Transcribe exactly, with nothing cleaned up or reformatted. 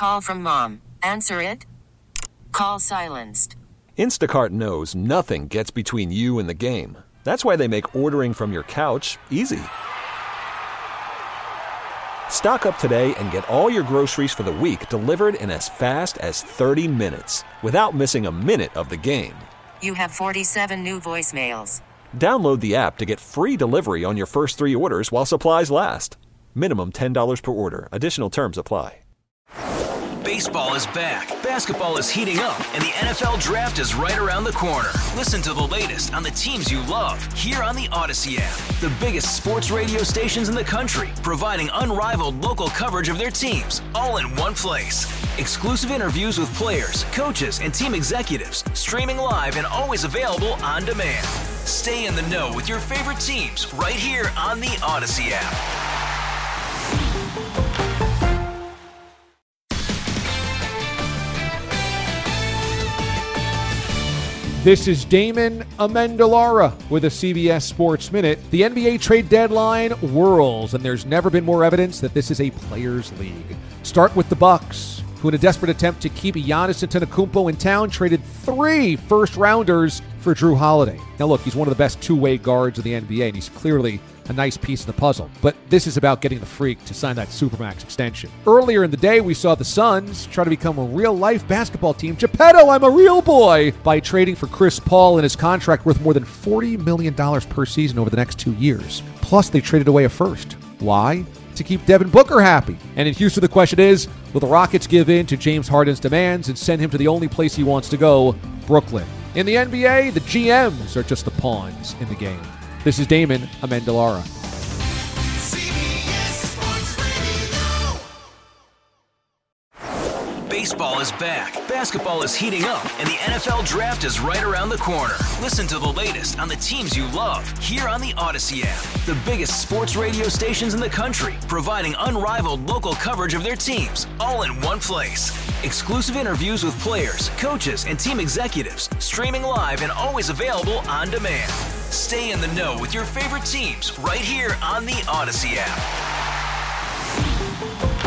call from mom. Answer it. Call silenced. Instacart knows nothing gets between you and the game. That's why they make ordering from your couch easy. Stock up today and get all your groceries for the week delivered in as fast as thirty minutes without missing a minute of the game. You have forty-seven new voicemails. Download the app to get free delivery on your first three orders while supplies last. Minimum ten dollars per order. Additional terms apply. Baseball is back, basketball is heating up, and the N F L Draft is right around the corner. Listen to the latest on the teams you love here on the Odyssey app. The biggest sports radio stations in the country, providing unrivaled local coverage of their teams, all in one place. Exclusive interviews with players, coaches, and team executives, streaming live and always available on demand. Stay in the know with your favorite teams right here on the Odyssey app. This is Damon Amendolara with a C B S Sports Minute. The N B A trade deadline whirls, and there's never been more evidence that this is a players' league. Start with the Bucks, who in a desperate attempt to keep Giannis Antetokounmpo in town traded three first-rounders for Drew Holiday. Now look, he's one of the best two-way guards in the N B A, and he's clearly a nice piece of the puzzle. But this is about getting the freak to sign that Supermax extension. Earlier in the day, we saw the Suns try to become a real-life basketball team. Geppetto, I'm a real boy! By trading for Chris Paul and his contract worth more than forty million dollars per season over the next two years. Plus, they traded away a first. Why? To keep Devin Booker happy. And in Houston, the question is, will the Rockets give in to James Harden's demands and send him to the only place he wants to go, Brooklyn? In the N B A, the G Ms are just the pawns in the game. This is Damon Amendolara. Baseball is back, basketball is heating up, and the N F L Draft is right around the corner. Listen to the latest on the teams you love here on the Odyssey app. The biggest sports radio stations in the country, providing unrivaled local coverage of their teams, all in one place. Exclusive interviews with players, coaches, and team executives, streaming live and always available on demand. Stay in the know with your favorite teams right here on the Odyssey app.